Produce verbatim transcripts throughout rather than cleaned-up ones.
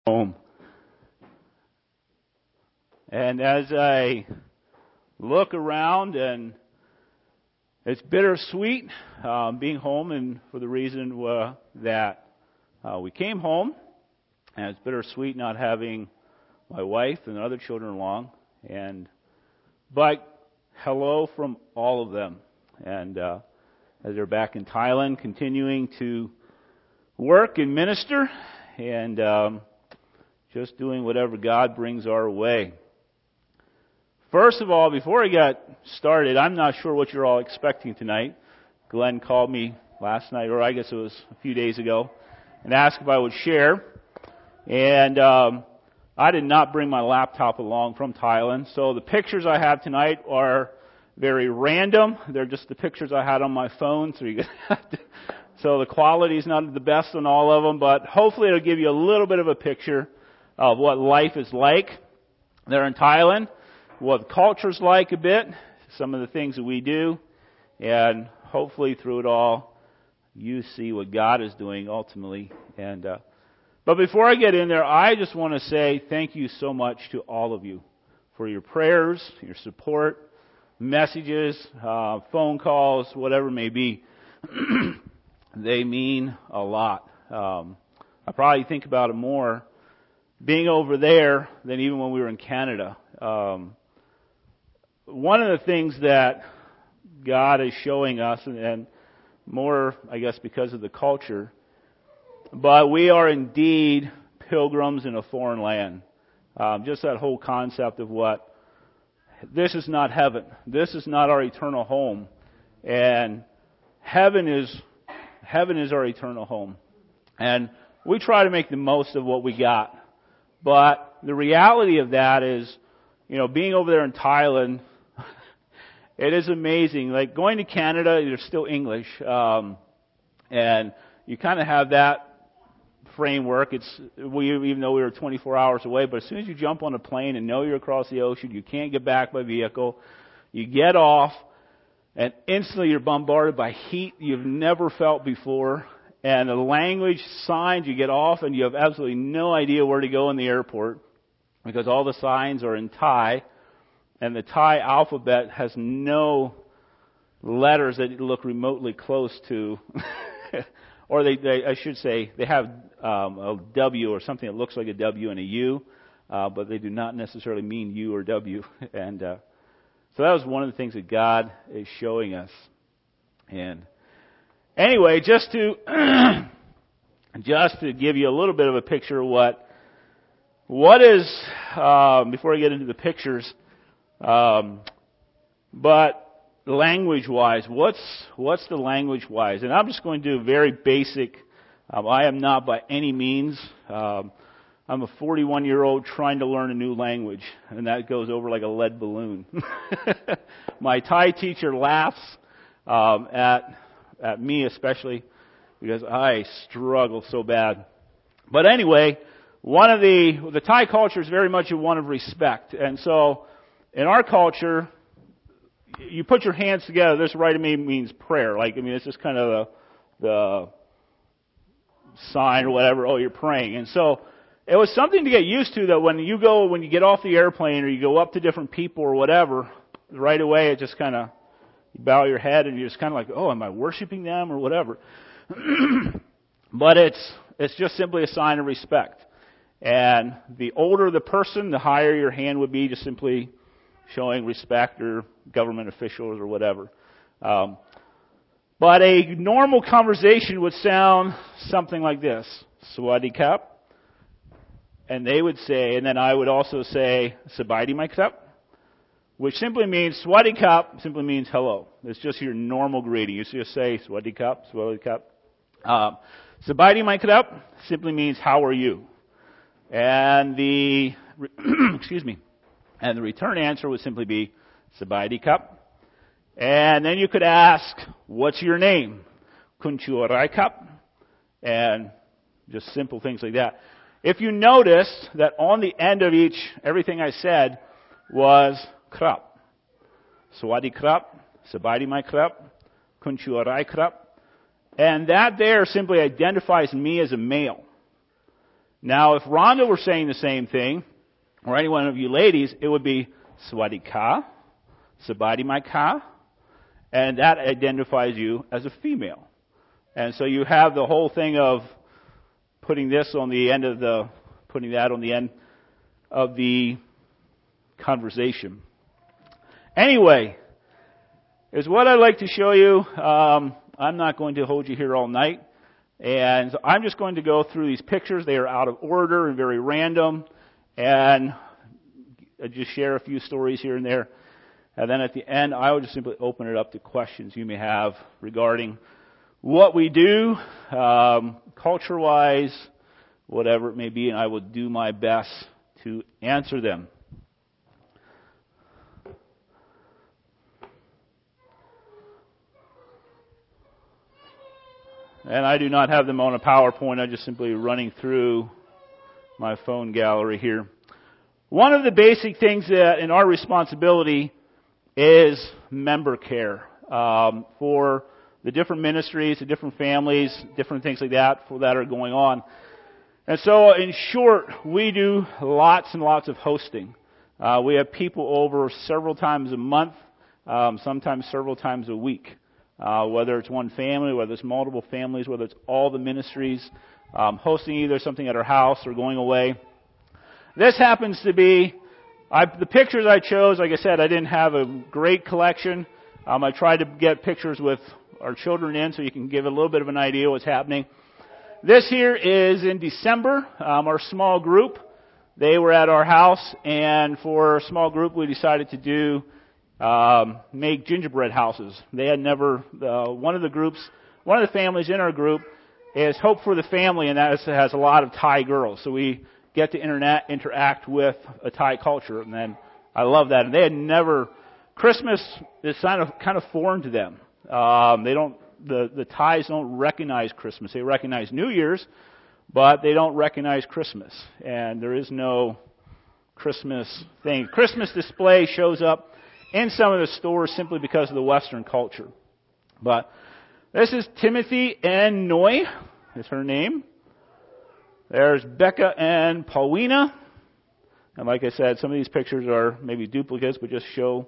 home. And as I look around, and it's bittersweet um, being home, and for the reason uh, that uh, we came home, and it's bittersweet not having my wife and other children along. And but hello from all of them, and uh, as they're back in Thailand, continuing to work and minister, and um, just doing whatever God brings our way. First of all, before I got started, I'm not sure what you're all expecting tonight. Glenn called me last night, or I guess it was a few days ago, and asked if I would share. And um, I did not bring my laptop along from Thailand, so the pictures I have tonight are very random. They're just the pictures I had on my phone, so you so the quality is not the best on all of them, but hopefully it'll give you a little bit of a picture of what life is like there in Thailand, what the culture's like a bit, some of the things that we do, and hopefully through it all, you see what God is doing ultimately. And uh, but before I get in there, I just want to say thank you so much to all of you for your prayers, your support, messages, uh, phone calls, whatever it may be. They mean a lot. Um, I probably think about it more being over there than even when we were in Canada. Um, one of the things that God is showing us, and, and more, I guess, because of the culture, but we are indeed pilgrims in a foreign land. Um, just that whole concept of what, this is not heaven. This is not our eternal home. And heaven is, heaven is our eternal home. And we try to make the most of what we got. But the reality of that is, you know, being over there in Thailand, it is amazing. Like going to Canada, there's still English. Um, and you kind of have that framework. It's we, even though we were twenty-four hours away, but as soon as you jump on a plane and know you're across the ocean, you can't get back by vehicle. You get off, and instantly you're bombarded by heat you've never felt before, and the language signs. You get off, and you have absolutely no idea where to go in the airport because all the signs are in Thai, and the Thai alphabet has no letters that look remotely close to. Or they, they, I should say, they have um, a W or something that looks like a W and a U, uh, but they do not necessarily mean U or W. And uh, so that was one of the things that God is showing us. And anyway, just to just to give you a little bit of a picture of what what is um, before I get into the pictures, um, but. Language-wise, what's what's the language-wise? And I'm just going to do very basic. Um, I am not by any means. Um, I'm a forty-one-year-old trying to learn a new language, and that goes over like a lead balloon. My Thai teacher laughs um, at at me especially because I struggle so bad. But anyway, one of the the Thai culture is very much a one of respect, and so in our culture, you put your hands together. This right to me means prayer. Like, I mean, it's just kind of the, the sign or whatever. Oh, you're praying. And so it was something to get used to that when you go, when you get off the airplane or you go up to different people or whatever, right away it just kind of, you bow your head and you're just kind of like, oh, am I worshiping them or whatever? But it's, it's just simply a sign of respect. And the older the person, the higher your hand would be, just simply showing respect, or government officials or whatever. Um, but a normal conversation would sound something like this. Sawasdee krap. And they would say, and then I would also say, Sabaidi mai krap, which simply means, Sawasdee krap simply means hello. It's just your normal greeting. You just say, Sawasdee krap, Sawasdee krap. Um, Sabaidi mai krap simply means, how are you? And the, excuse me, and the return answer would simply be, Sabaidi krap. And then you could ask, what's your name? Kunchu arai krap. And just simple things like that. If you notice that on the end of each, everything I said was krap. Sawasdee krap, Sabaidi mai krap, Kunchu arai krap. And that there simply identifies me as a male. Now, if Rhonda were saying the same thing, or any one of you ladies, it would be Sawasdee ka, Sabadi my ka, and that identifies you as a female. And so you have the whole thing of putting this on the end of the, putting that on the end of the conversation. Anyway, is what I'd like to show you. Um, I'm not going to hold you here all night. And so I'm just going to go through these pictures. They are out of order and very random. And I'll just share a few stories here and there. And then at the end, I will just simply open it up to questions you may have regarding what we do, um, culture-wise, whatever it may be, and I will do my best to answer them. And I do not have them on a PowerPoint. I'm just simply running through my phone gallery here. One of the basic things that in our responsibility is member care um, for the different ministries, the different families, different things like that for that are going on. And so, in short, we do lots and lots of hosting. Uh, we have people over several times a month, um, sometimes several times a week. Uh, whether it's one family, whether it's multiple families, whether it's all the ministries, um, hosting either something at our house or going away. This happens to be, I, the pictures I chose, like I said, I didn't have a great collection. Um, I tried to get pictures with our children in so you can give a little bit of an idea what's happening. This here is in December, um, our small group. They were at our house, and for a small group we decided to do Um, make gingerbread houses. They had never, uh, one of the groups, one of the families in our group is Hope for the Family, and that is, has a lot of Thai girls. So we get to internet, interact with a Thai culture, and then I love that. And they had never, Christmas is kind of, kind of foreign to them. Um, they don't, the, the Thais don't recognize Christmas. They recognize New Year's, but they don't recognize Christmas. And there is no Christmas thing. Christmas display shows up in some of the stores simply because of the Western culture. But this is Timothy and Noi, is her name. There's Becca and Paulina. And like I said, some of these pictures are maybe duplicates, but just show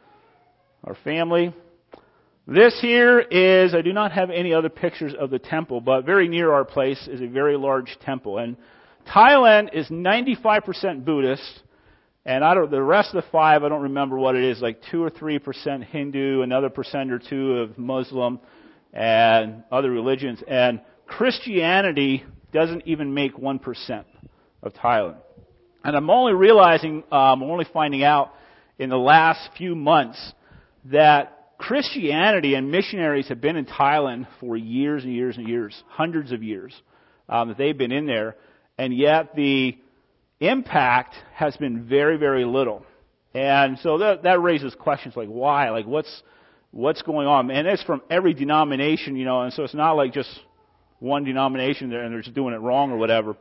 our family. This here is, I do not have any other pictures of the temple, but very near our place is a very large temple. And Thailand is ninety-five percent Buddhist. And I don't, the rest of the five, I don't remember what it is, like two or three percent Hindu, another percent or two of Muslim, and other religions. And Christianity doesn't even make one percent of Thailand. And I'm only realizing, um, I'm only finding out in the last few months that Christianity and missionaries have been in Thailand for years and years and years, hundreds of years, um, that they've been in there. And yet the impact has been very, very little. And so that, that raises questions like why? Like what's what's going on? And it's from every denomination, you know, and so it's not like just one denomination there and they're just doing it wrong or whatever.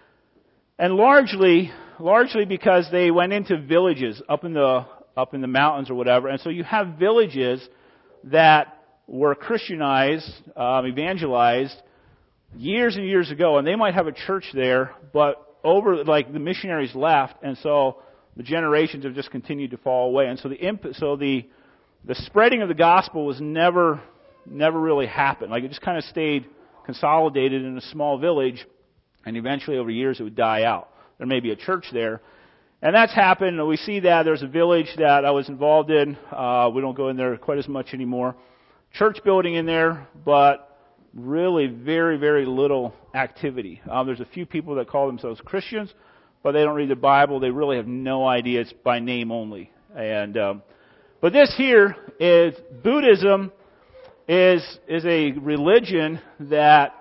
And largely largely because they went into villages up in the up in the mountains or whatever. And so you have villages that were Christianized, um, evangelized years and years ago, and they might have a church there, but over, like, the missionaries left, and so the generations have just continued to fall away. And so the imp- so the the spreading of the gospel was never never really happened. Like, it just kind of stayed consolidated in a small village, and eventually over years it would die out. There may be a church there, and that's happened. We see that there's a village that I was involved in. Uh, we don't go in there quite as much anymore. Church building in there, but really very, very little activity. Um, there's a few people that call themselves Christians, but they don't read the Bible. They really have no idea. It's by name only. And um, but this here is Buddhism is is a religion that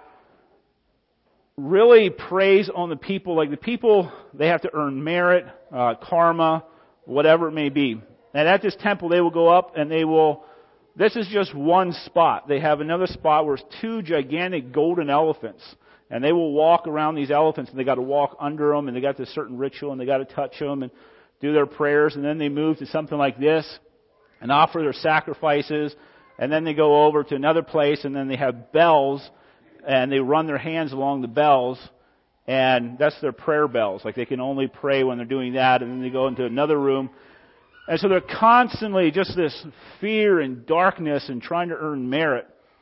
really preys on the people. Like the people, they have to earn merit, uh, karma, whatever it may be. And at this temple, they will go up and they will. This is just one spot. They have another spot where it's two gigantic golden elephants. And they will walk around these elephants, and they got to walk under them, and they got this certain ritual, and they got to touch them and do their prayers. And then they move to something like this and offer their sacrifices. And then they go over to another place, and then they have bells, and they run their hands along the bells. and that's their prayer bells. Like they can only pray when they're doing that, and then they go into another room. And so they're constantly just this fear and darkness and trying to earn merit.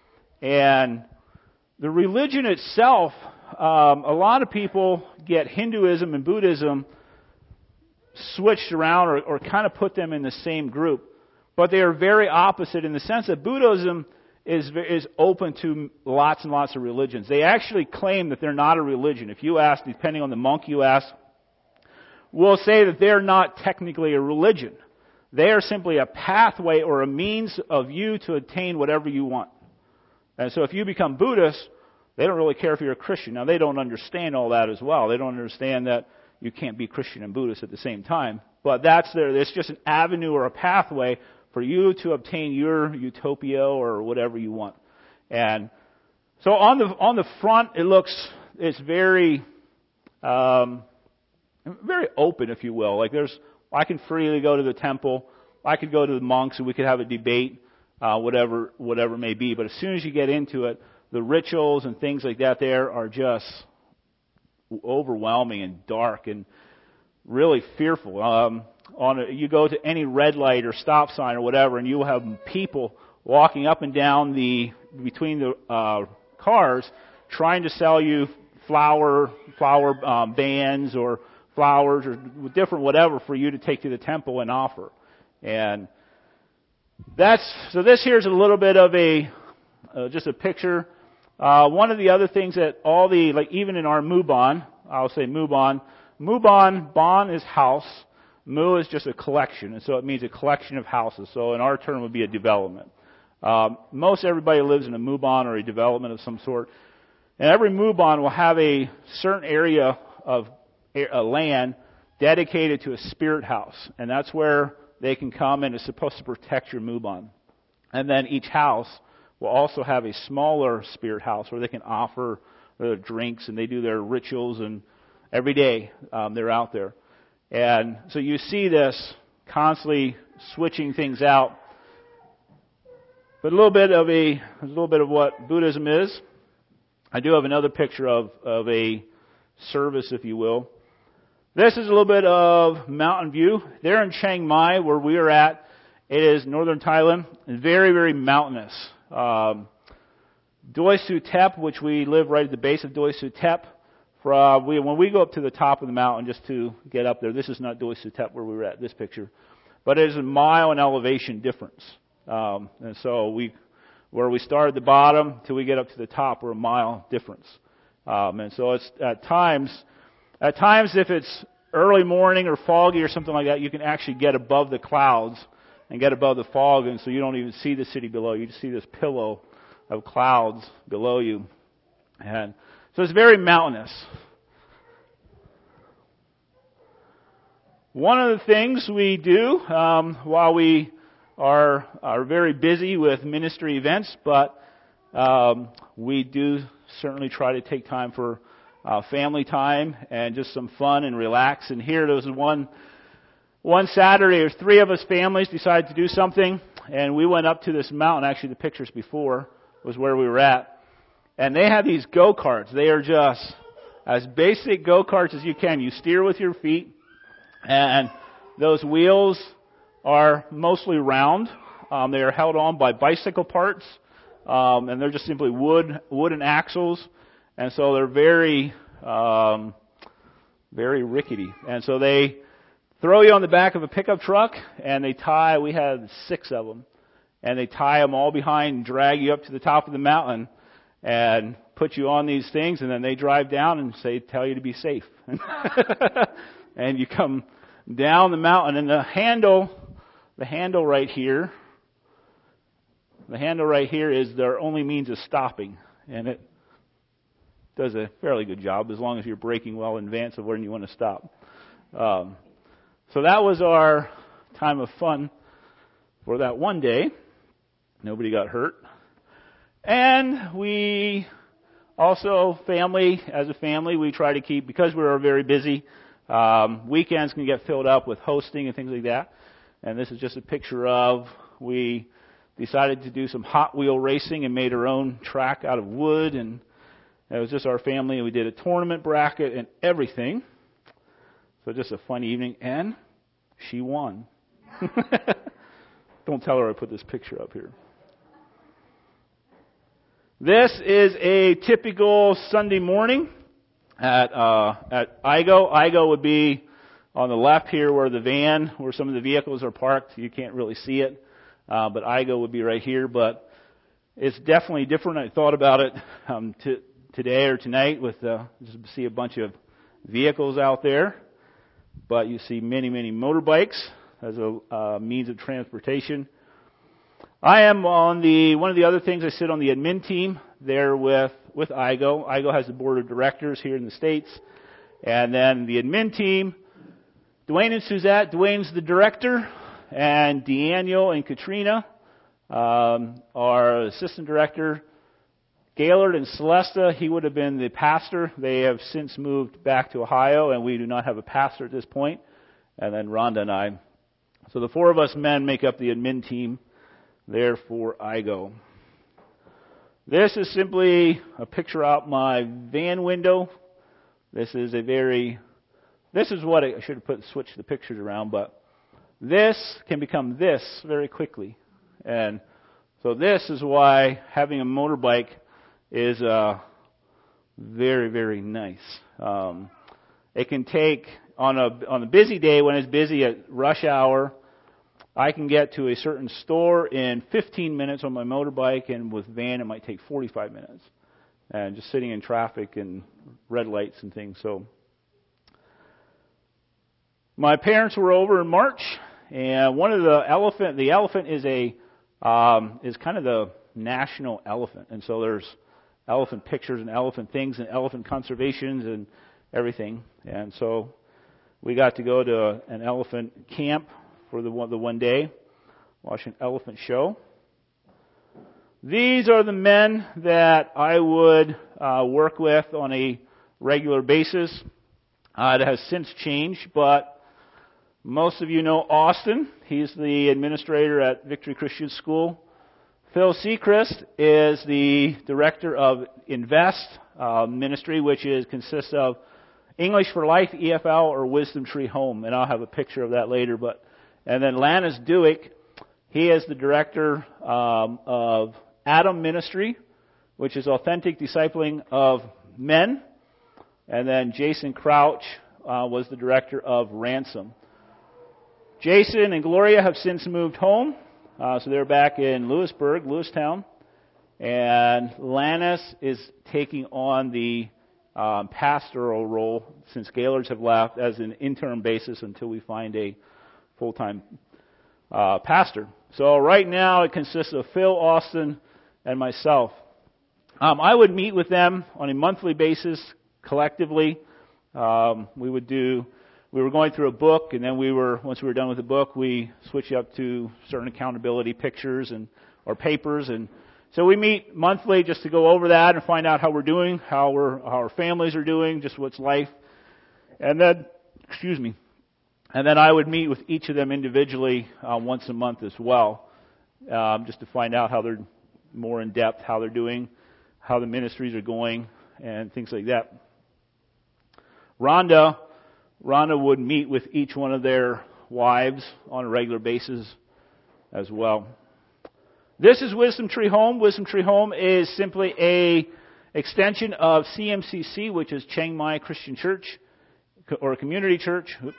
And the religion itself, um, a lot of people get Hinduism and Buddhism switched around or, or kind of put them in the same group. But they are very opposite in the sense that Buddhism is is open to lots and lots of religions. They actually claim that they're not a religion. If you ask, depending on the monk you ask, will say that they're not technically a religion. They are simply a pathway or a means of you to attain whatever you want. And so if you become Buddhist, they don't really care if you're a Christian. Now, they don't understand all that as well. They don't understand that you can't be Christian and Buddhist at the same time. But that's there. It's just an avenue or a pathway for you to obtain your utopia or whatever you want. And so on the on the front, it looks, it's very, um, very open, if you will. Like there's, I can freely go to the temple. I could go to the monks and we could have a debate, uh, whatever whatever it may be. But as soon as you get into it, the rituals and things like that there are just overwhelming and dark and really fearful. Um, on a, you go to any red light or stop sign or whatever, and you will have people walking up and down the between the uh, cars, trying to sell you flower flower um, bands or flowers or different whatever for you to take to the temple and offer. And that's so. This here's a little bit of a uh, just a picture. Uh, one of the other things that all the, like even in our Mubon, I'll say Mubon, Mubon, Bon is house, Mu is just a collection, and so it means a collection of houses. So in our term it would be a development. Um, most everybody lives in a Mubon or a development of some sort. And every Mubon will have a certain area of a land dedicated to a spirit house. And that's where they can come and it's supposed to protect your Mubon. And then each house will also have a smaller spirit house where they can offer their drinks and they do their rituals, and every day um, they're out there. And so you see this constantly switching things out. But a little bit of a, a little bit of what Buddhism is. I do have another picture of, of a service, if you will. This is a little bit of mountain view. There in Chiang Mai, where we are at, it is northern Thailand, very, very mountainous. Um, Doi Suthep, which we live right at the base of Doi Suthep, from, we, when we go up to the top of the mountain just to get up there, this is not Doi Suthep where we were at, this picture, but it is a mile in elevation difference. Um, and so we, where we start at the bottom till we get up to the top, we're a mile difference. Um, and so it's at times, at times if it's early morning or foggy or something like that, you can actually get above the clouds and get above the fog, and so you don't even see the city below. You just see this pillow of clouds below you. And so it's very mountainous. One of the things we do um, while we are are very busy with ministry events, but um, we do certainly try to take time for uh, family time and just some fun and relax. And here there was one one Saturday, there's three of us families decided to do something, and we went up to this mountain. Actually, the pictures before was where we were at, and they have these go-karts. They are just as basic go-karts as you can. You steer with your feet, and those wheels are mostly round. Um, they are held on by bicycle parts, um, and they're just simply wood, wooden axles, and so they're very, um, very rickety. And so they throw you on the back of a pickup truck, and they tie. We had six of them, and they tie them all behind and drag you up to the top of the mountain, and put you on these things, and then they drive down and say, tell you to be safe, and you come down the mountain, and the handle. The handle right here, the handle right here is their only means of stopping, and it does a fairly good job as long as you're braking well in advance of when you want to stop. Um, so that was our time of fun for that one day. Nobody got hurt. And we also, family, as a family, we try to keep, because we are very busy, um, weekends can get filled up with hosting and things like that. And this is just a picture of, we decided to do some Hot Wheel racing and made our own track out of wood. And It was just our family, and we did a tournament bracket and everything. So just a fun evening, and she won. Don't tell her I put this picture up here. This is a typical Sunday morning at uh, at I G O. I G O would be on the left here where the van, where some of the vehicles are parked. You can't really see it, uh, but I G O would be right here. But it's definitely different. I thought about it um, t- today or tonight with uh, just see a bunch of vehicles out there, but you see many, many motorbikes as a uh, means of transportation. I am on the, one of the other things, I sit on the admin team there with, with I G O. I G O has the board of directors here in the States. And then the admin team, Dwayne and Suzette. Dwayne's the director, and Daniel and Katrina um, are assistant director. Gaylord and Celesta, he would have been the pastor. They have since moved back to Ohio, and we do not have a pastor at this point. And then Rhonda and I. So the four of us men make up the admin team there for I G O. This is simply a picture out my van window. This is a very, this is what I, I should have put switch the pictures around, but this can become this very quickly. And so this is why having a motorbike is uh, very, very nice. Um, it can take, on a on a busy day when it's busy at rush hour, I can get to a certain store in fifteen minutes on my motorbike, and with van it might take forty-five minutes. And just sitting in traffic and red lights and things. So my parents were over in March, and one of the elephant, the elephant is a um, is kind of the national elephant, and so there's elephant pictures and elephant things and elephant conservations and everything. And so we got to go to an elephant camp for the one, the one day, watch an elephant show. These are the men that I would uh, work with on a regular basis. Uh, it has since changed, but most of you know Austin. He's the administrator at Victory Christian School. Phil Seacrest is the director of Invest uh, Ministry, which is consists of English for Life, E F L, or Wisdom Tree Home, and I'll have a picture of that later. But and then Lannis Dewick, he is the director um, of Adam Ministry, which is Authentic Discipling of Men, and then Jason Crouch uh, was the director of Ransom. Jason and Gloria have since moved home. Uh, so they're back in Lewisburg, Lewistown. And Lannis is taking on the um, pastoral role since Gaylords have left as an interim basis until we find a full-time uh, pastor. So right now it consists of Phil, Austin, and myself. Um, I would meet with them on a monthly basis collectively. Um, we would do... We were going through a book, and then we were, once we were done with the book, we switched up to certain accountability pictures and or papers, and so we meet monthly just to go over that and find out how we're doing, how we're how our families are doing, just what's life, and then, excuse me, and then I would meet with each of them individually uh, once a month as well, um, just to find out how they're more in depth, how they're doing, how the ministries are going, and things like that. Rhonda. Rhonda would meet with each one of their wives on a regular basis as well. This is Wisdom Tree Home. Wisdom Tree Home is simply a extension of C M C C, which is Chiang Mai Christian Church, or Community Church. Oops.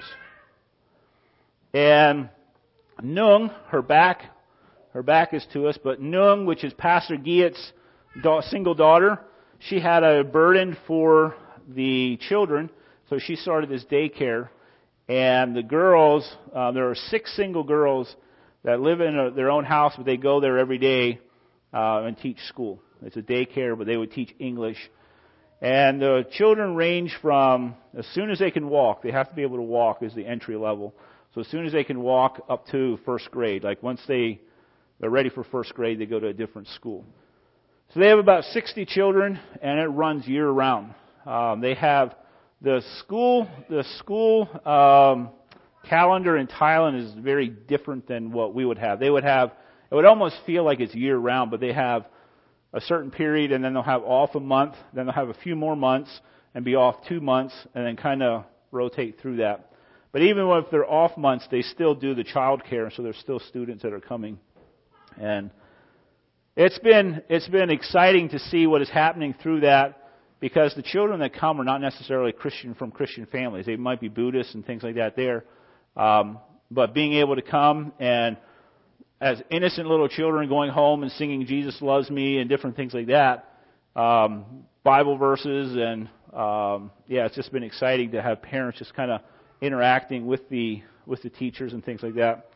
And Nung, her back, her back is to us, but Nung, which is Pastor Giet's single daughter, she had a burden for the children. So she started this daycare, and the girls, uh, there are six single girls that live in a, their own house, but they go there every day uh, and teach school. It's a daycare, but they would teach English. And the children range from, as soon as they can walk, they have to be able to walk is the entry level. So as soon as they can walk up to first grade, like once they, they're ready for first grade, they go to a different school. So they have about sixty children, and it runs year round. Um, they have The school, the school um, calendar in Thailand is very different than what we would have. They would have, it would almost feel like it's year round, but they have a certain period, and then they'll have off a month, then they'll have a few more months, and be off two months, and then kind of rotate through that. But even if they're off months, they still do the child care, so there's still students that are coming. And it's been it's been exciting to see what is happening through that, because the children that come are not necessarily Christian from Christian families. They might be Buddhists and things like that there. Um, but being able to come and as innocent little children going home and singing Jesus Loves Me and different things like that, um, Bible verses, and um, yeah, it's just been exciting to have parents just kind of interacting with the with the teachers and things like that.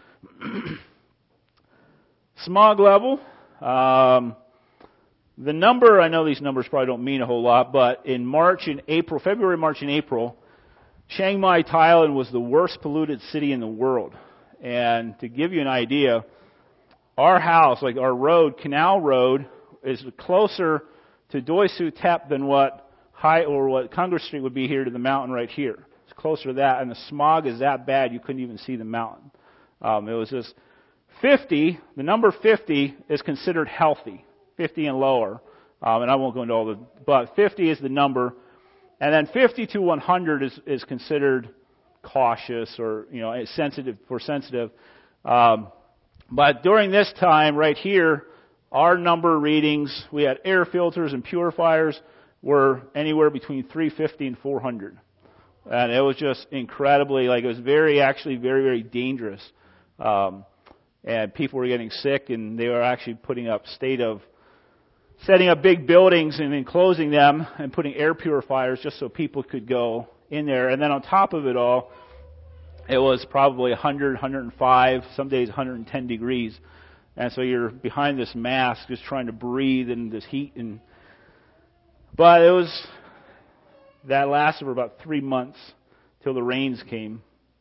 Smog level. Um, the number, I know these numbers probably don't mean a whole lot, but in March and April, February, March and April, Chiang Mai, Thailand was the worst polluted city in the world. And to give you an idea, our house, like our road, Canal Road, is closer to Doi Su Tep than what High or what Congress Street would be here to the mountain right here. It's closer to that, and the smog is that bad you couldn't even see the mountain. Um, it was just fifty. The number fifty is considered healthy, fifty and lower. Um, and I won't go into all the, but fifty is the number, and then fifty to one hundred is is considered cautious, or you know, sensitive for sensitive. Um, but during this time right here, our number readings, we had air filters and purifiers, were anywhere between three fifty and four hundred. And it was just incredibly, like, it was very, actually very, very dangerous. Um, and people were getting sick, and they were actually putting up state of, setting up big buildings and enclosing them and putting air purifiers just so people could go in there. And then on top of it all, it was probably one hundred, one hundred five, some days one hundred ten degrees. And so you're behind this mask just trying to breathe in this heat. And But it was, that lasted for about three months till the rains came.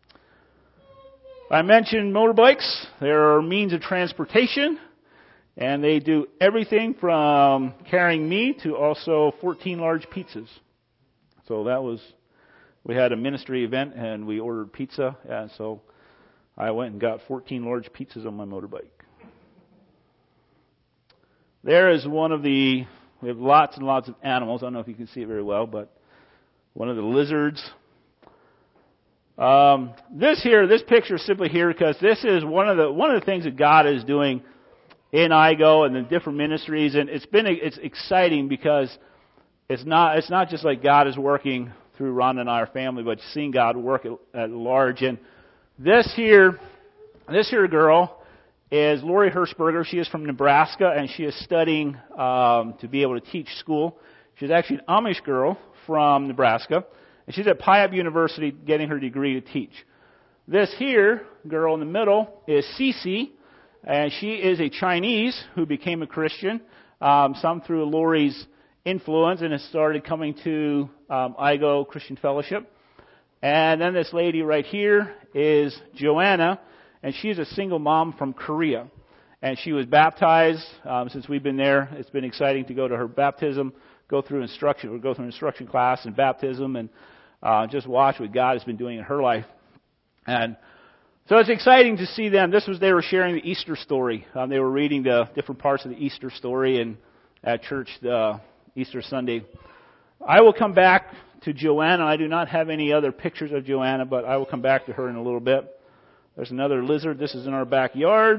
I mentioned motorbikes. They're a means of transportation, and they do everything from carrying me to also fourteen large pizzas. So that was, we had a ministry event and we ordered pizza, and so I went and got fourteen large pizzas on my motorbike. There is one of the, we have lots and lots of animals. I don't know if you can see it very well, but one of the lizards. Um, this here, this picture is simply here because this is one of the one of the things that God is doing in I G O and the different ministries, and it's been it's exciting because it's not it's not just like God is working through Ron and our family, but seeing God work at, at large. And this here, this here girl is Lori Hirschberger. She is from Nebraska, and she is studying um, to be able to teach school. She's actually an Amish girl from Nebraska, and she's at Puyallup University getting her degree to teach. This here girl in the middle is Cece, and she is a Chinese who became a Christian, um, some through Lori's influence, and has started coming to um, I G O Christian Fellowship. And then this lady right here is Joanna, and she's a single mom from Korea. And she was baptized um, since we've been there. It's been exciting to go to her baptism, go through instruction, or go through instruction class and baptism, and uh, just watch what God has been doing in her life. And so it's exciting to see them. This was, they were sharing the Easter story. Um, they were reading the different parts of the Easter story and at church the Easter Sunday. I will come back to Joanna. I do not have any other pictures of Joanna, but I will come back to her in a little bit. There's another lizard. This is in our backyard.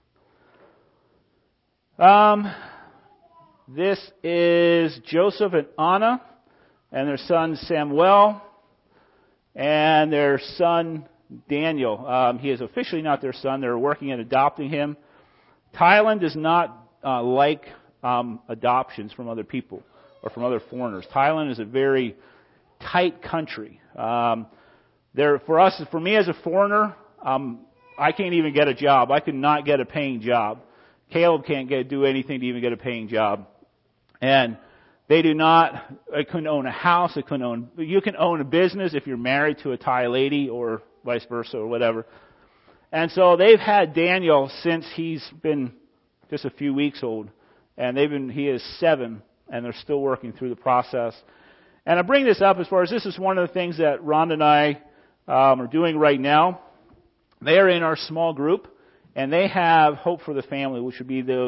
Um, this is Joseph and Anna and their son Samuel and their son Daniel. Um, he is officially not their son. They're working at adopting him. Thailand does not uh, like um, adoptions from other people or from other foreigners. Thailand is a very tight country. Um, there, for us, for me as a foreigner, um, I can't even get a job. I could not get a paying job. Caleb can't get do anything to even get a paying job. And they do not, they couldn't own a house, they couldn't own, you can own a business if you're married to a Thai lady or vice versa or whatever. And so they've had Daniel since he's been just a few weeks old. And they've been, he is seven, and they're still working through the process. And I bring this up as far as this is one of the things that Rhonda and I um, are doing right now. They are in our small group, and they have Hope for the Family, which would be those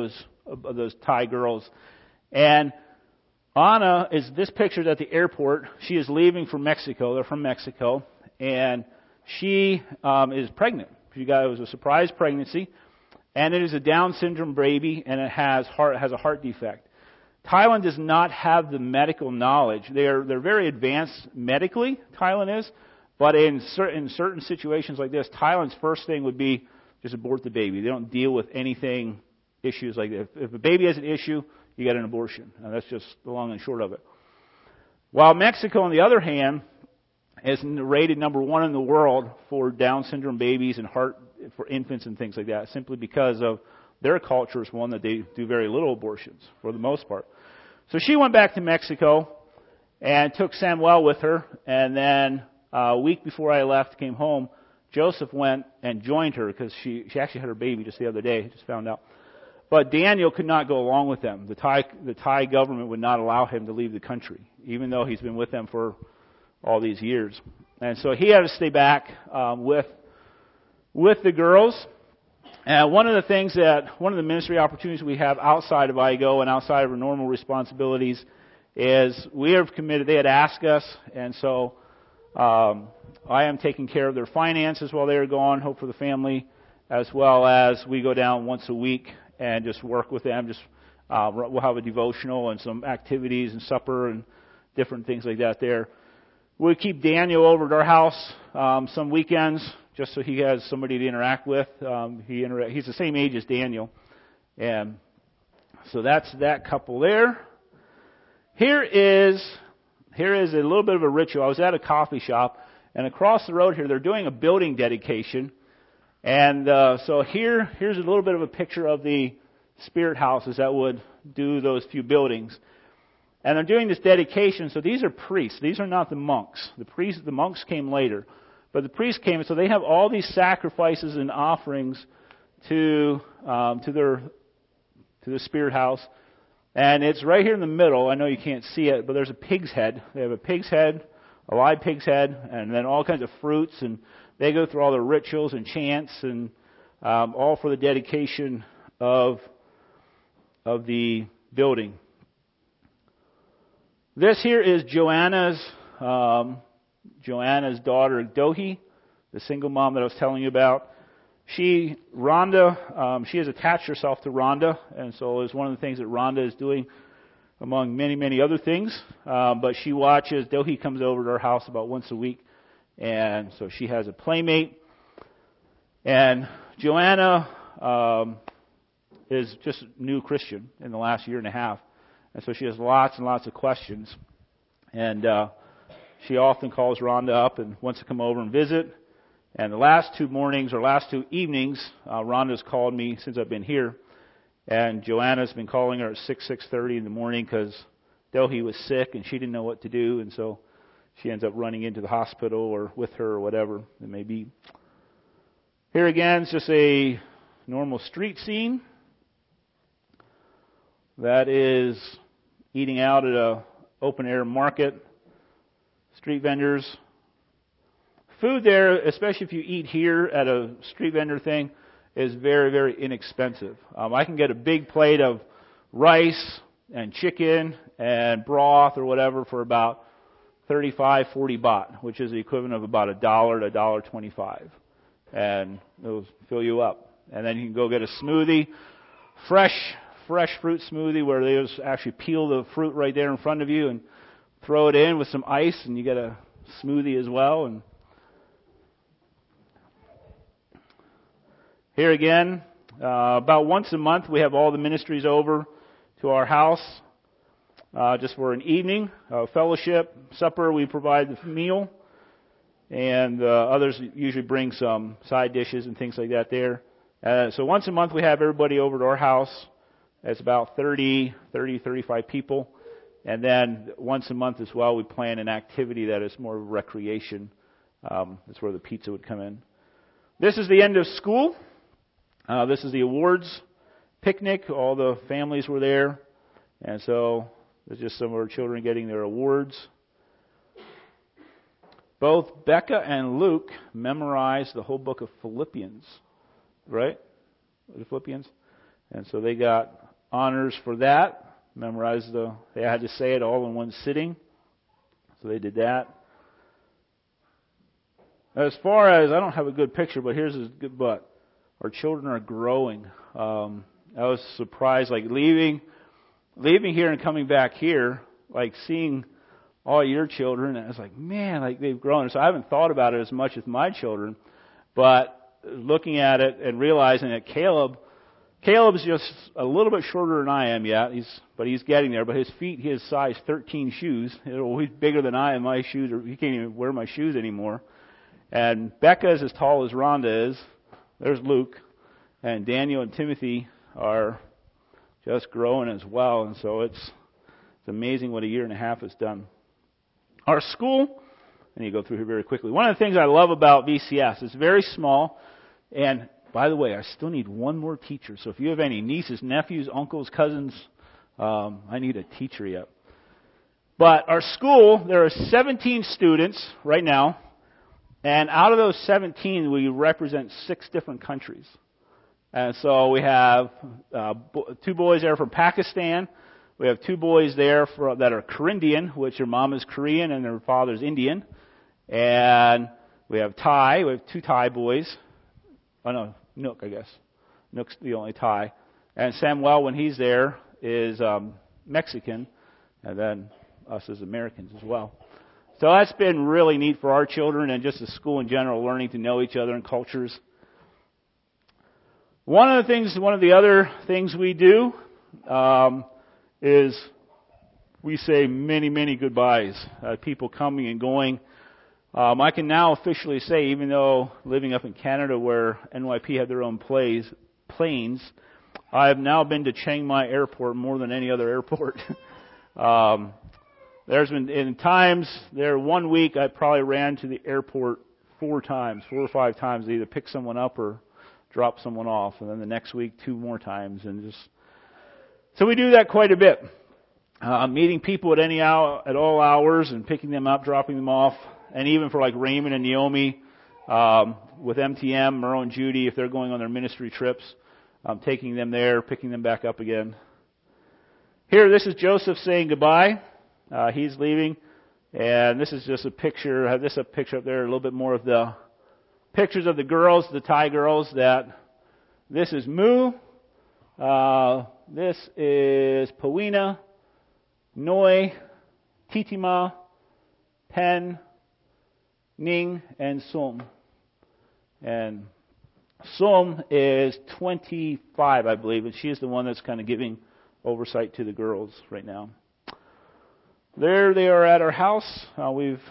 of, of those Thai girls. And Anna is, this picture's at the airport. She is leaving for Mexico. They're from Mexico. And she um, is pregnant. She got, it was a surprise pregnancy. And it is a Down syndrome baby, and it has heart, has a heart defect. Thailand does not have the medical knowledge. They're, they're very advanced medically, Thailand is. But in certain, in certain situations like this, Thailand's first thing would be just abort the baby. They don't deal with anything, issues like that. If, if a baby has an issue, you get an abortion. And that's just the long and short of it. While Mexico, on the other hand, is rated number one in the world for Down syndrome babies and heart for infants and things like that, simply because of their culture is one that they do very little abortions for the most part. So she went back to Mexico and took Samuel with her. And then uh, a week before I left, came home, Joseph went and joined her because she, she actually had her baby just the other day, just found out. But Daniel could not go along with them. The Thai, the Thai government would not allow him to leave the country, even though he's been with them for all these years. And so he had to stay back um, with with the girls. And one of the things that, one of the ministry opportunities we have outside of I G O and outside of our normal responsibilities is we have committed, they had asked us, and so um, I am taking care of their finances while they are gone, hope for the family, as well as we go down once a week and just work with them. Just uh, we'll have a devotional and some activities and supper and different things like that there. We keep Daniel over at our house um, some weekends, just so he has somebody to interact with. Um, he intera- he's the same age as Daniel, and so that's that couple there. Here is here is a little bit of a ritual. I was at a coffee shop, and across the road here, they're doing a building dedication, and uh, so here here's a little bit of a picture of the spirit houses that would do those few buildings. And they're doing this dedication, so these are priests. These are not the monks. The priests, the monks came later. But the priests came, so they have all these sacrifices and offerings to um, to their to the spirit house. And it's right here in the middle. I know you can't see it, but there's a pig's head. They have a pig's head, a live pig's head, and then all kinds of fruits. And they go through all the rituals and chants, and um, all for the dedication of of the building. This here is Joanna's um, Joanna's daughter, Dohi, the single mom that I was telling you about. She, Rhonda, um, she has attached herself to Rhonda, and so it's one of the things that Rhonda is doing, among many, many other things. Um, but she watches. Dohi comes over to our house about once a week, and so she has a playmate. And Joanna um, is just a new Christian in the last year and a half. And so she has lots and lots of questions. And uh, she often calls Rhonda up and wants to come over and visit. And the last two mornings or last two evenings, uh, Rhonda's called me since I've been here. And Joanna's been calling her at six, six thirty in the morning because Dohi was sick and she didn't know what to do. And so she ends up running into the hospital or with her or whatever it may be. Here again is just a normal street scene. That is eating out at a open air market, street vendors. Food there, especially if you eat here at a street vendor thing, is very, very inexpensive. Um, I can get a big plate of rice and chicken and broth or whatever for about thirty-five, forty baht, which is the equivalent of about a dollar to a dollar twenty-five. And it'll fill you up. And then you can go get a smoothie, fresh fresh fruit smoothie where they just actually peel the fruit right there in front of you and throw it in with some ice, and you get a smoothie as well. And here again, uh, about once a month we have all the ministries over to our house uh, just for an evening, uh, fellowship, supper. We provide the meal, and uh, others usually bring some side dishes and things like that there. Uh, so once a month we have everybody over to our house. It's about thirty, thirty, thirty-five people. And then once a month as well, we plan an activity that is more recreation. Um, that's where the pizza would come in. This is the end of school. Uh, this is the awards picnic. All the families were there. And so there's just some of our children getting their awards. Both Becca and Luke memorized the whole book of Philippians. Right? The Philippians. And so they got honors for that. Memorized the, they had to say it all in one sitting. So they did that. As far as, I don't have a good picture, but here's a good, but our children are growing. Um, I was surprised, like leaving, leaving here and coming back here, like seeing all your children, and I was like, man, like they've grown. So I haven't thought about it as much as my children, but looking at it and realizing that Caleb, Caleb's just a little bit shorter than I am yet. He's, but he's getting there. But his feet, his size thirteen shoes. He's bigger than I am. My shoes are, he can't even wear my shoes anymore. And Becca is as tall as Rhonda is. There's Luke, and Daniel and Timothy are just growing as well. And so it's it's amazing what a year and a half has done. Our school, I need to go through here very quickly. One of the things I love about V C S, it's very small. And by the way, I still need one more teacher. So if you have any nieces, nephews, uncles, cousins, um, I need a teacher yet. But our school, there are seventeen students right now. And out of those seventeen, we represent six different countries. And so we have uh, two boys there from Pakistan. We have two boys there for, that are Korean, which their mom is Korean and their father's Indian. And we have Thai. We have two Thai boys. Oh, no, Nook, I guess. Nook's the only Thai. And Samuel, when he's there, is um, Mexican. And then us as Americans as well. So that's been really neat for our children and just the school in general, learning to know each other and cultures. One of the things, one of the other things we do um, is we say many, many goodbyes. Uh, people coming and going. Um, I can now officially say, even though living up in Canada where N Y P had their own plays, planes, I have now been to Chiang Mai Airport more than any other airport. um, There's been, in times, there one week I probably ran to the airport four times, four or five times, to either pick someone up or drop someone off. And then the next week, two more times. And just, so we do that quite a bit. Uh, meeting people at any hour, at all hours and picking them up, dropping them off. And even for like Raymond and Naomi, um, with M T M, Merle and Judy, if they're going on their ministry trips, um, taking them there, picking them back up again. Here, this is Joseph saying goodbye. Uh, he's leaving, and this is just a picture. I have this a picture up there, a little bit more of the pictures of the girls, the Thai girls. That this is Mu, uh, this is Pawina, Noi, Titima, Pen, Ning, and Sum. And Sum is twenty-five, I believe, and she is the one that's kind of giving oversight to the girls right now. There they are at our house. Uh, we've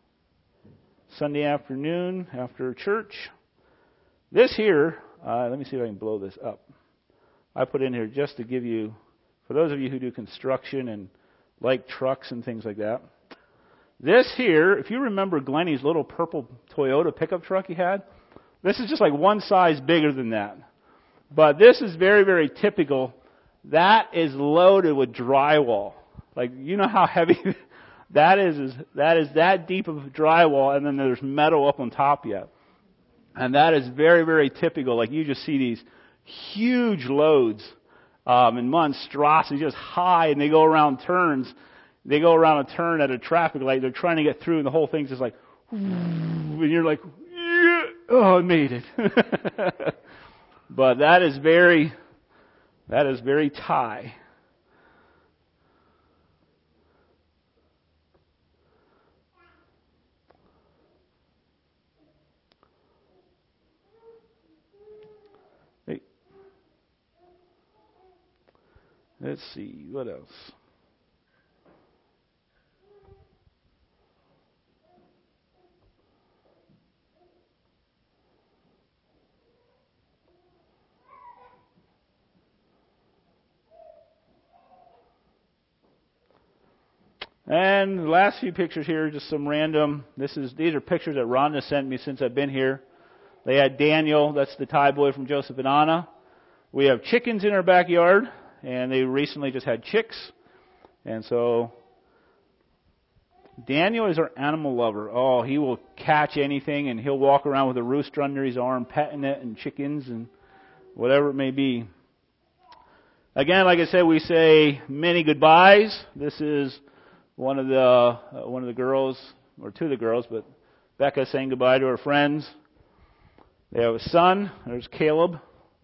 Sunday afternoon after church. This here, uh, let me see if I can blow this up. I put in here just to give you, for those of you who do construction and like trucks and things like that. This here, if you remember Glennie's little purple Toyota pickup truck he had, this is just like one size bigger than that. But this is very, very typical. That is loaded with drywall. Like, you know how heavy that is, is, that is that deep of drywall, and then there's metal up on top yet. And that is very, very typical. Like, you just see these huge loads, um, and monstrosities, just high, and they go around turns. They go around a turn at a traffic light. They're trying to get through, and the whole thing's just like, and you're like, yeah, oh, I made it. But that is very, that is very Thai. Let's see, what else? And the last few pictures here, just some random. This is these are pictures that Rhonda sent me since I've been here. They had Daniel, that's the Thai boy from Joseph and Anna. We have chickens in our backyard, and they recently just had chicks. And so Daniel is our animal lover. Oh, he will catch anything, and he'll walk around with a rooster under his arm, petting it, and chickens, and whatever it may be. Again, like I said, we say many goodbyes. This is one of the uh, one of the girls, or two of the girls, but Becca saying goodbye to her friends. They have a son. There's Caleb.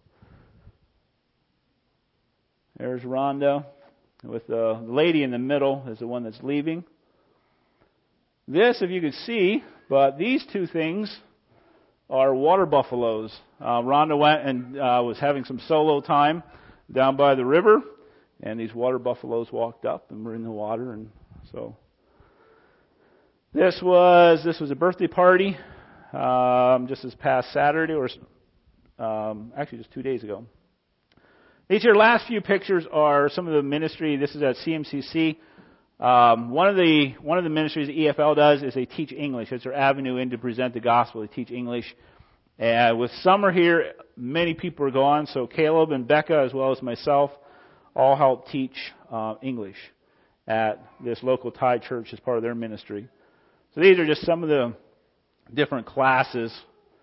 There's Rhonda. With the lady in the middle is the one that's leaving. This, if you could see, but these two things are water buffaloes. Uh, Rhonda went and uh, was having some solo time down by the river, and these water buffaloes walked up and were in the water, and so this was this was a birthday party um, just this past Saturday, or um, actually just two days ago. These here last few pictures are some of the ministry. This is at C M C C. Um, one of the one of the ministries that E F L does is they teach English. It's their avenue in to present the gospel. They teach English. And with summer here, many people are gone. So Caleb and Becca, as well as myself, all help teach uh, English at this local Thai church as part of their ministry. So these are just some of the different classes.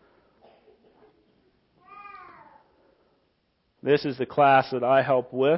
This is the class that I help with.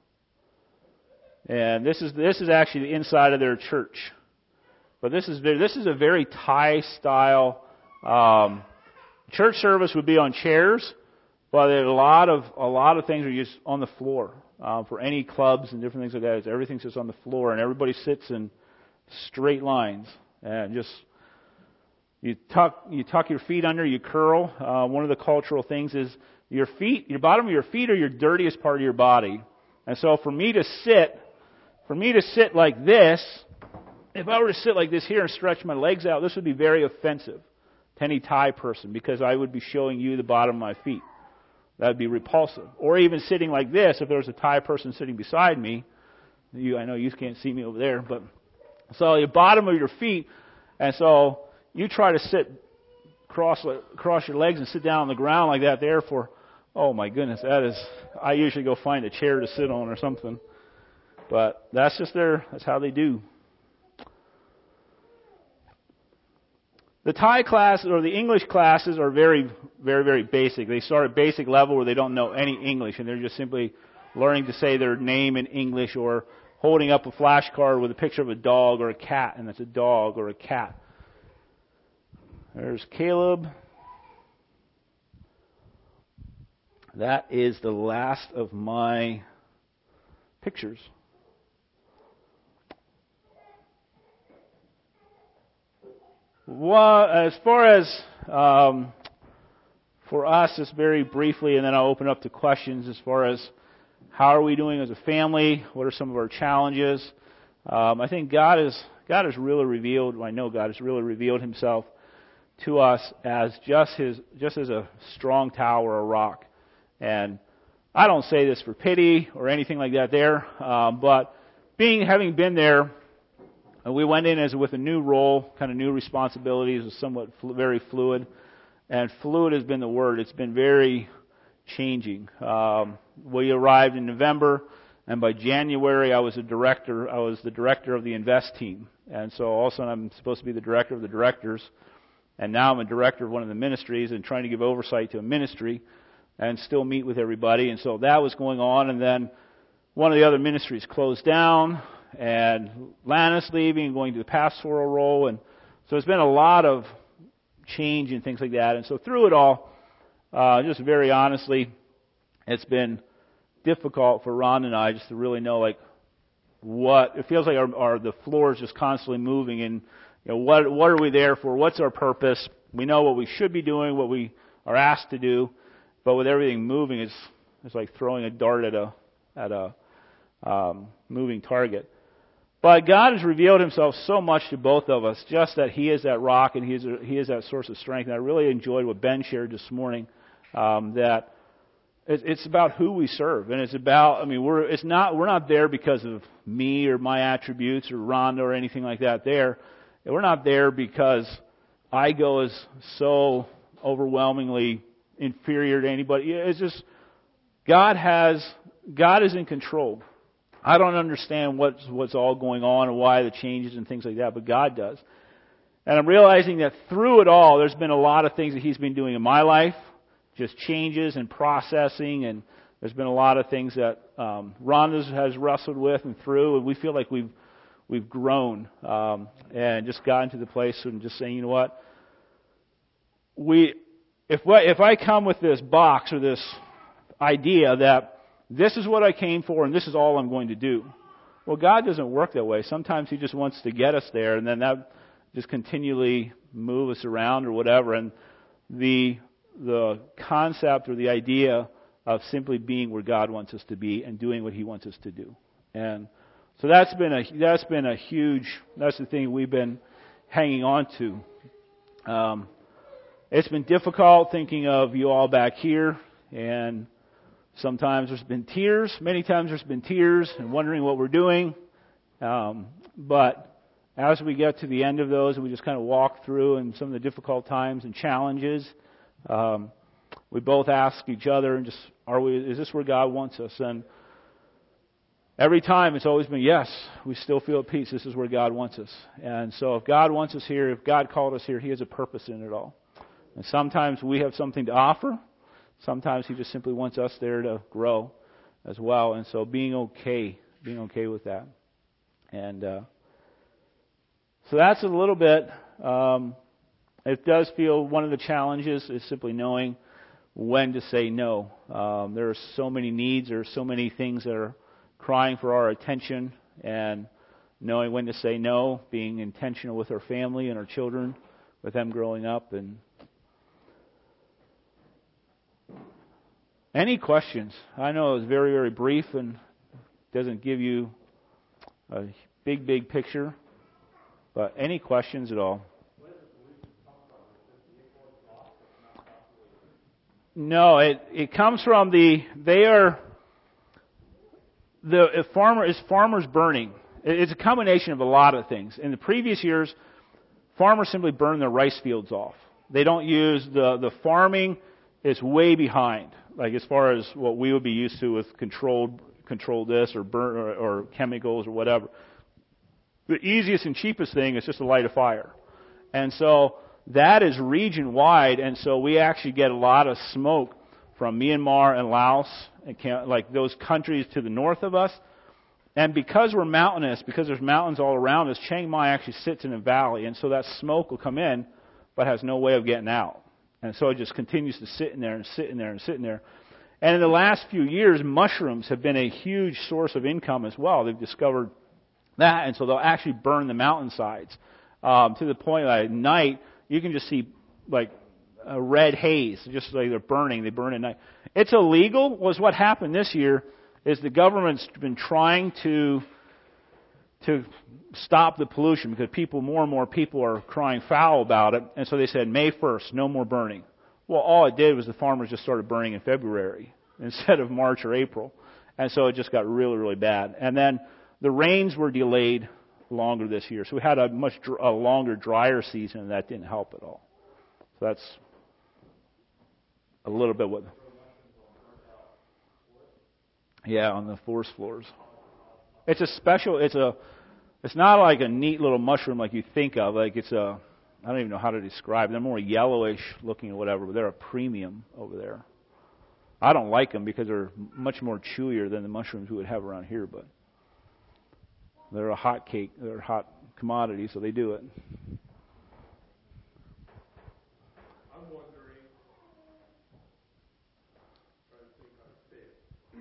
And this is this is actually the inside of their church. But this is this is a very Thai style um, church service. Would be on chairs, but a lot of a lot of things are just on the floor uh, for any clubs and different things like that. Everything's just on the floor, and everybody sits in straight lines and just you tuck you tuck your feet under, you curl. Uh, one of the cultural things is your feet, your bottom of your feet are your dirtiest part of your body, and so for me to sit. For me to sit like this, if I were to sit like this here and stretch my legs out, this would be very offensive to any Thai person because I would be showing you the bottom of my feet. That would be repulsive. Or even sitting like this, if there was a Thai person sitting beside me, you, I know you can't see me over there, but so the bottom of your feet, and so you try to sit cross cross your legs and sit down on the ground like that there for, oh my goodness, that is, I usually go find a chair to sit on or something. But that's just their, that's how they do. The Thai class or the English classes are very, very, very basic. They start at basic level where they don't know any English and they're just simply learning to say their name in English or holding up a flashcard with a picture of a dog or a cat, and it's a dog or a cat. There's Caleb. That is the last of my pictures. Well, as far as um, for us, just very briefly, and then I'll open up to questions as far as how are we doing as a family? What are some of our challenges? Um, I think God is God has really revealed. I know God has really revealed Himself to us as just His just as a strong tower, a rock. And I don't say this for pity or anything like that. There, um, but being having been there. We went in as with a new role, kind of new responsibilities, was somewhat fl- very fluid, and fluid has been the word. It's been very changing. Um, we arrived in November, and by January, I was a director. I was the director of the Invest team, and so all of a sudden, I'm supposed to be the director of the directors, and now I'm a director of one of the ministries and trying to give oversight to a ministry, and still meet with everybody. And so that was going on, and then one of the other ministries closed down. And Lannis leaving and going to the pastoral role. And so it's been a lot of change and things like that. And so through it all, uh, just very honestly, it's been difficult for Ron and I just to really know like what, it feels like our, our the floor is just constantly moving and you know, what what are we there for? What's our purpose? We know what we should be doing, what we are asked to do, but with everything moving, it's it's like throwing a dart at a at a um, moving target. But God has revealed Himself so much to both of us, just that He is that rock and He is a, He is that source of strength. And I really enjoyed what Ben shared this morning, um, that it, it's about who we serve, and it's about. I mean, we're it's not we're not there because of me or my attributes or Rhonda or anything like that. There, we're not there because I go as so overwhelmingly inferior to anybody. It's just God has God is in control. I don't understand what's what's all going on and why the changes and things like that, but God does. And I'm realizing that through it all, there's been a lot of things that He's been doing in my life, just changes and processing and there's been a lot of things that um, Rhonda has wrestled with and through, and we feel like we've we've grown um, and just gotten to the place and just saying, you know what, we if if I come with this box or this idea that this is what I came for and this is all I'm going to do. Well, God doesn't work that way. Sometimes He just wants to get us there, and then that just continually move us around or whatever. And the the concept or the idea of simply being where God wants us to be and doing what He wants us to do. And so that's been a that's been a huge that's the thing we've been hanging on to. Um, it's been difficult thinking of you all back here, and sometimes there's been tears. Many times there's been tears and wondering what we're doing. Um, but as we get to the end of those and we just kind of walk through and some of the difficult times and challenges, um, we both ask each other and just, are we? Is this where God wants us? And every time it's always been, yes, we still feel at peace. This is where God wants us. And so if God wants us here, if God called us here, He has a purpose in it all. And sometimes we have something to offer. Sometimes He just simply wants us there to grow as well. And so being okay, being okay with that. And uh, so that's a little bit, um, it does feel one of the challenges is simply knowing when to say no. Um, there are so many needs, there are so many things that are crying for our attention, and knowing when to say no, being intentional with our family and our children, with them growing up. And any questions? I know it's very, very brief and doesn't give you a big, big picture, but any questions at all? No, it it comes from the they are the farmer is farmers burning. It's a combination of a lot of things. In the previous years, farmers simply burn their rice fields off. They don't use the the farming is way behind. Like as far as what we would be used to with controlled control this or burn or, or chemicals or whatever. The easiest and cheapest thing is just to light a fire. And so that is region wide, and so we actually get a lot of smoke from Myanmar and Laos, and like those countries to the north of us. And because we're mountainous, because there's mountains all around us, Chiang Mai actually sits in a valley, and so that smoke will come in, but has no way of getting out. And so it just continues to sit in there and sit in there and sit in there. And in the last few years, mushrooms have been a huge source of income as well. They've discovered that, and so they'll actually burn the mountainsides um, to the point that at night you can just see like a red haze, just like they're burning. They burn at night. It's illegal. Was what happened this year is the government's been trying to to stop the pollution because people, more and more people are crying foul about it, and so they said May first, no more burning. Well, all it did was the farmers just started burning in February instead of March or April, and so it just got really, really bad. And then the rains were delayed longer this year, so we had a much dr- a longer, drier season, and that didn't help at all. So that's a little bit what. Yeah, on the forest floors. It's a special. It's a. It's not like a neat little mushroom like you think of. Like it's a. I don't even know how to describe. They're more yellowish looking or whatever, but they're a premium over there. I don't like them because they're much more chewier than the mushrooms we would have around here, but they're a hot cake. They're a hot commodity, so they do it. I'm wondering, trying to think how to say it.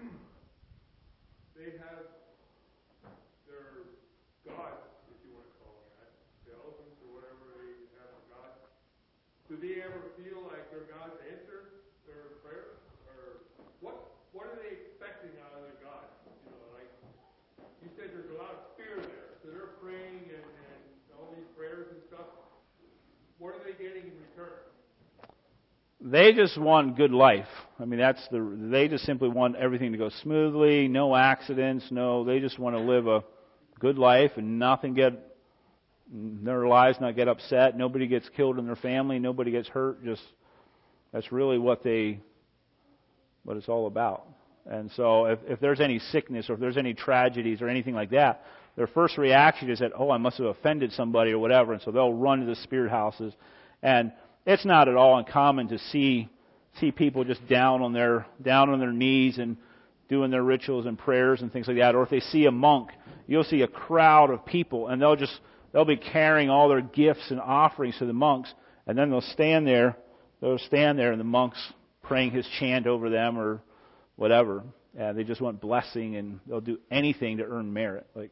They have their gods, if you want to call them that, the elephants or whatever they have for gods. Do they ever feel like their gods answer their prayers? Or what what are they expecting out of their gods? You know, like you said, there's a lot of fear there. So they're praying and, and all these prayers and stuff. What are they getting in return? They just want good life. I mean, that's the. They just simply want everything to go smoothly, no accidents, no. They just want to live a good life and nothing get their lives not get upset. Nobody gets killed in their family. Nobody gets hurt. Just that's really what they, what it's all about. And so, if, if there's any sickness or if there's any tragedies or anything like that, their first reaction is that, oh, I must have offended somebody or whatever, and so they'll run to the spirit houses. And it's not at all uncommon to see see people just down on their down on their knees and doing their rituals and prayers and things like that. Or if they see a monk, you'll see a crowd of people, and they'll just they'll be carrying all their gifts and offerings to the monks, and then they'll stand there. They'll stand there, and the monks praying his chant over them or whatever. And they just want blessing, and they'll do anything to earn merit. Like.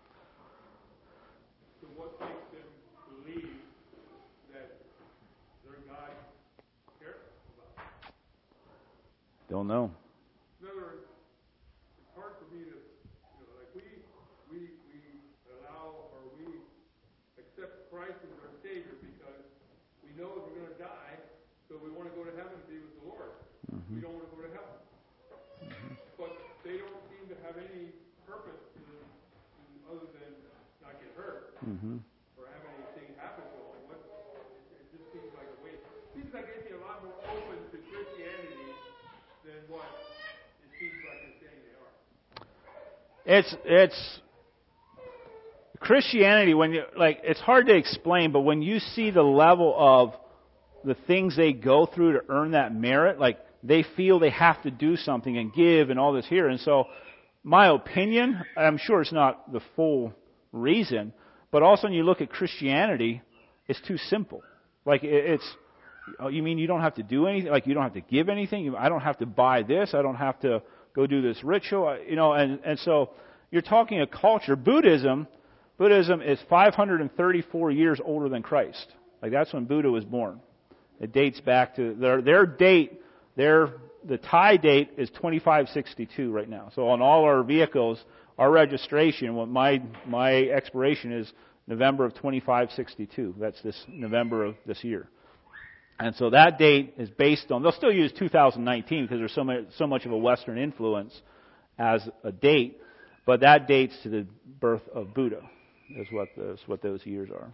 So what makes them believe that their God cares about? Don't know. In other words, it's hard for me to, you know, like we we we allow or we accept Christ as our Savior because we know that we're going to die, so we want to go to heaven to be with the Lord. Mm-hmm. We don't want to go to hell. Mm-hmm. But they don't seem to have any purpose to, to, other than not get hurt mm-hmm. or have anything happen to them. What, it just seems like a waste. It seems like they'd be a lot more open to Christianity than what it seems like they're saying they are. It's it's Christianity. When you like, it's hard to explain, but when you see the level of the things they go through to earn that merit, like they feel they have to do something and give and all this here. And so, my opinion, I'm sure it's not the full reason, but also when you look at Christianity, it's too simple. Like it's, oh, you mean you don't have to do anything? Like you don't have to give anything? I don't have to buy this. I don't have to go do this ritual. You know, and, and so you're talking a culture. Buddhism, Buddhism is five hundred thirty-four years older than Christ. Like that's when Buddha was born. It dates back to their their date. Their the Thai date is twenty-five sixty-two right now. So on all our vehicles, our registration, what my my expiration is November of twenty-five sixty-two. That's this November of this year. And so that date is based on, they'll still use two thousand nineteen because there's so much, so much of a Western influence as a date, but that dates to the birth of Buddha is what those what those years are.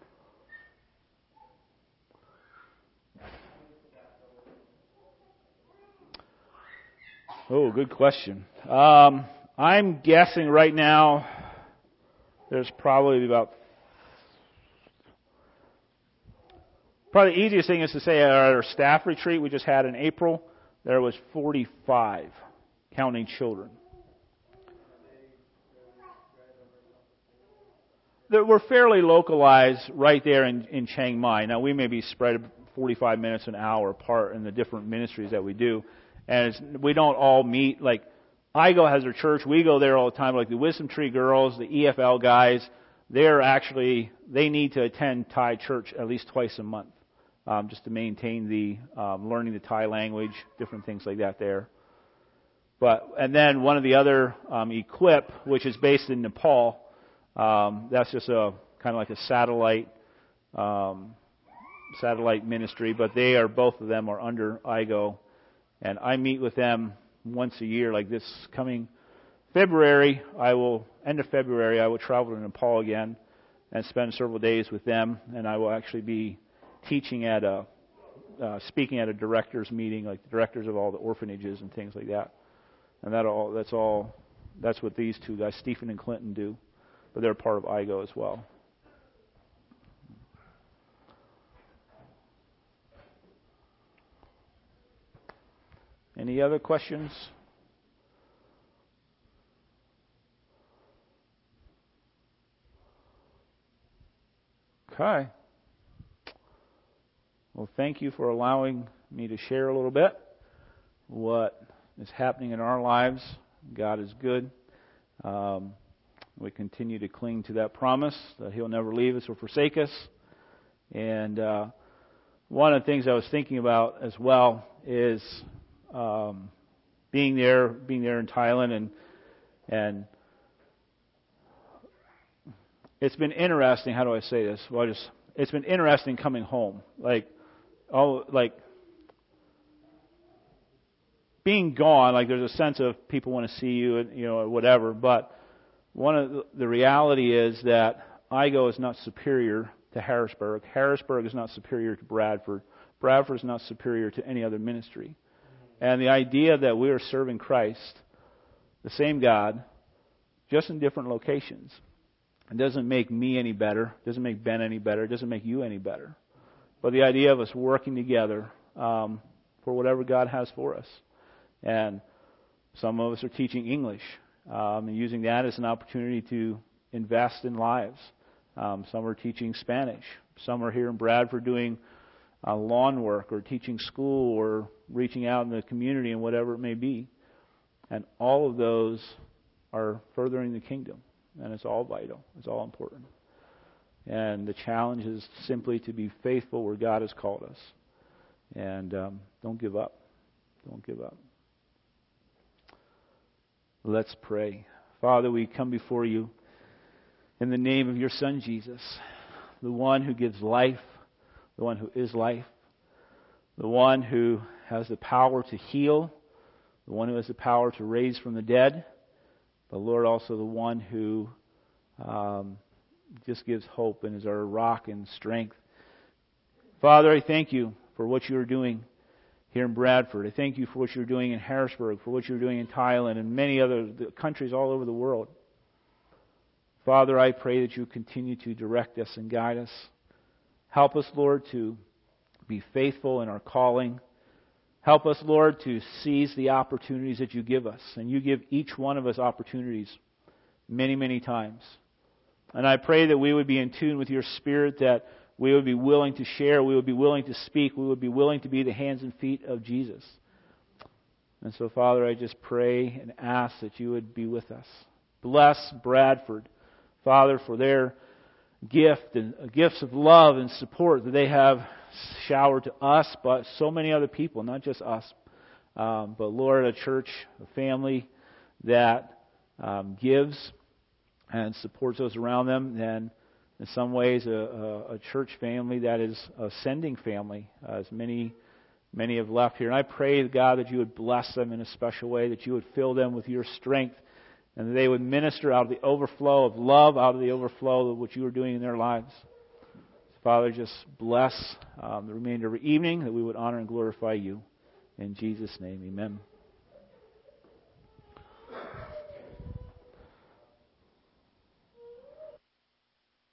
Oh, good question. Um, I'm guessing right now there's probably about, probably the easiest thing is to say at our staff retreat we just had in April, there was forty-five, counting children. We're fairly localized right there in, in Chiang Mai. Now, we may be spread forty-five minutes, an hour apart in the different ministries that we do. And it's, we don't all meet, like, I G O has their church, we go there all the time, like the Wisdom Tree girls, the E F L guys, they're actually, they need to attend Thai church at least twice a month, um, just to maintain the, um, learning the Thai language, different things like that there. But, and then one of the other, um, Equip, which is based in Nepal, um, that's just a, kind of like a satellite, um, satellite ministry, but they are, both of them are under I G O. And I meet with them once a year, like this coming February, I will, end of February, I will travel to Nepal again and spend several days with them. And I will actually be teaching at a, uh, speaking at a directors meeting, like the directors of all the orphanages and things like that. And that all, that's all, that's what these two guys, Stephen and Clinton, do. But they're part of I G O as well. Any other questions? Okay. Well, thank you for allowing me to share a little bit what is happening in our lives. God is good. Um, we continue to cling to that promise that He'll never leave us or forsake us. And uh, one of the things I was thinking about as well is Um, being there, being there in Thailand, and and it's been interesting. How do I say this? Well, I just it's been interesting coming home. Like, oh, like being gone. Like, there's a sense of people want to see you, and you know, or whatever. But one of the, the reality is that I G O is not superior to Harrisburg. Harrisburg is not superior to Bradford. Bradford is not superior to any other ministry. And the idea that we are serving Christ, the same God, just in different locations, it doesn't make me any better, doesn't make Ben any better, it doesn't make you any better. But the idea of us working together um, for whatever God has for us. And some of us are teaching English um, and using that as an opportunity to invest in lives. Um, some are teaching Spanish. Some are here in Bradford doing uh, lawn work or teaching school or reaching out in the community and whatever it may be. And all of those are furthering the kingdom. And it's all vital. It's all important. And the challenge is simply to be faithful where God has called us. And um, don't give up. Don't give up. Let's pray. Father, we come before you in the name of your Son, Jesus, the one who gives life, the one who is life, the one who has the power to heal, the one who has the power to raise from the dead, but Lord, also the one who um, just gives hope and is our rock and strength. Father, I thank you for what you are doing here in Bradford. I thank you for what you're doing in Harrisburg, for what you're doing in Thailand and many other countries all over the world. Father, I pray that you continue to direct us and guide us. Help us, Lord, to be faithful in our calling. Help us, Lord, to seize the opportunities that you give us. And you give each one of us opportunities many, many times. And I pray that we would be in tune with your Spirit, that we would be willing to share, we would be willing to speak, we would be willing to be the hands and feet of Jesus. And so, Father, I just pray and ask that you would be with us. Bless Bradford, Father, for their gift and uh, gifts of love and support that they have showered to us, but so many other people, not just us. Um, but Lord, a church, a family that um, gives and supports those around them, and in some ways a, a, a church family that is a sending family, as many many have left here. And I pray, God, that you would bless them in a special way, that you would fill them with your strength, and that they would minister out of the overflow of love, out of the overflow of what you are doing in their lives. Father, just bless um, the remainder of the evening, that we would honor and glorify you. In Jesus' name, amen.